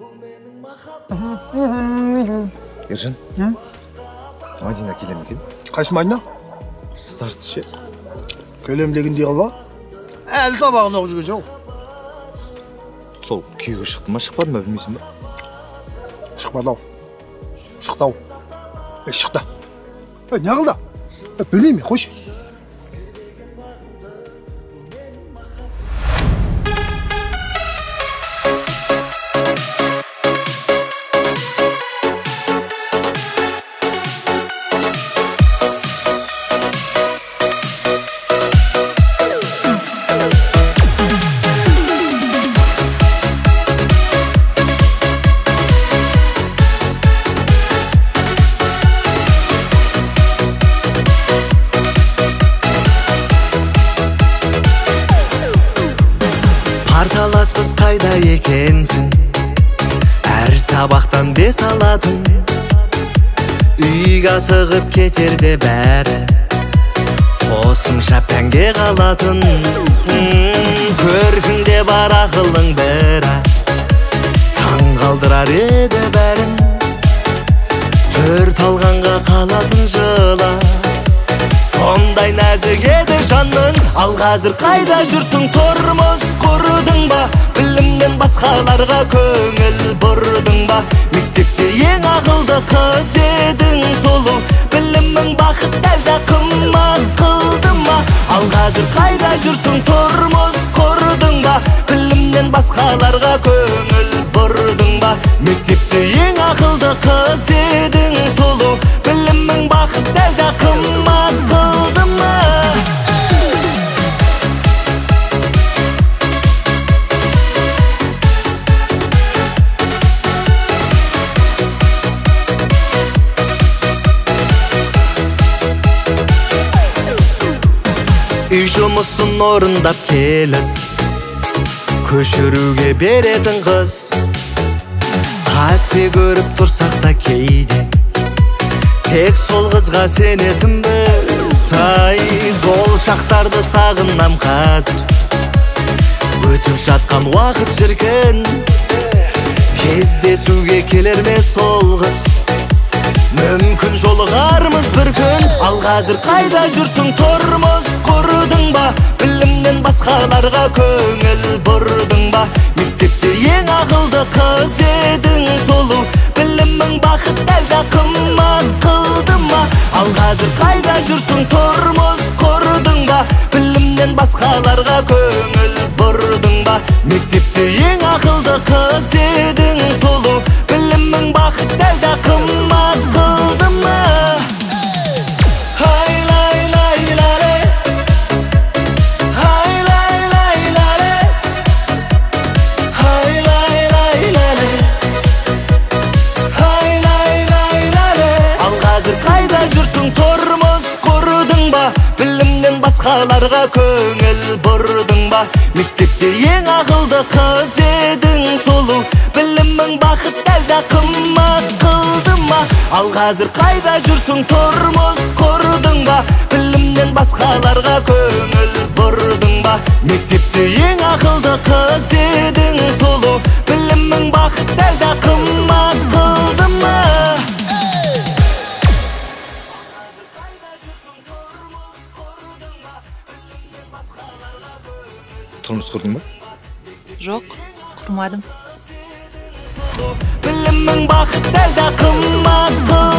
Ержан, Мадина келем екен? Қайсы Мадина? Старсыз ше? Келем дегендей қалба? Әлі сабағын оқып жүрген жоқ. Сол күйеуге шықты ма, шықпады ма білмейсің ба? Шықпады ау. Шықты ау. Шықты. Не қылды? Білмеймін, қойшы. Парталас қыз қайда екенсің? Әр сабақтан бес алатын, үйге асығып кетерде бәрі қосымша пәнге қалатын. Көркіңде бар ақылың бірақ таң қалдырар еді бәрін. Төрт алғанға қалатын жыла, сондай нәзік еді жанның. Ал қазір қайда жүрсің? Тұрмыс құрдың ба? Білімнен басқаларға көңіл бұрдың ба? Мектепте ең ақылды қыз едің солу, білімің бақыт әлде қымбат қылды ма? Ал қазір қайда жүрсің? Тұрмыс құрдың ба? Білімнен басқаларға көңіл бұрдың ба? Мектепте ең ақылды қыз едің солу, білімің бақыт әлде қымбат қылды ма? Үй жұмысын орындап келіп, көшіруге беретін қыз. Қатты көріп тұрсақ та кейде тек сол қызға сенетінбіз. Ай, сол шақтарды сағынам қазір, өтіп жатқан уақыт шіркін. Кездесуге келер ме сол қыз? Мүмкін жолығармыз бір күн. Ал қазір қайда жүрсің? Тұрмыс құрдың ба? Білімнен басқаларға көңіл бұрдың ба? Мектепте ең ақылды қыз едің солу, білімің бақыт әлде қымбат қылды ма? Ал қазір қайда жүрсің? Тұрмыс құрдың ба? Білімнен басқаларға көңіл бұрдың ба? Мектепте ең ақылды қыз едің солу, білімің бақыт әлде қымбат қылды ма? Басқаларға көңіл бұрдың ба? Мектепте ең ақылды қыз едің солу, білімің бақыт әлде қымбат қылды ма? Ал қазір қайда жүрсің? Тұрмыс құрдың ба? Білімнен басқаларға көңіл бұрдың ба? Мектепте ең ақылды қыз едің солу, білімің бақыт әлде қымбат қылды ма? Тұрмыс құрдың ба? Жоқ, құрмадым. Білімің бақыт әлде қымбат қылды ма?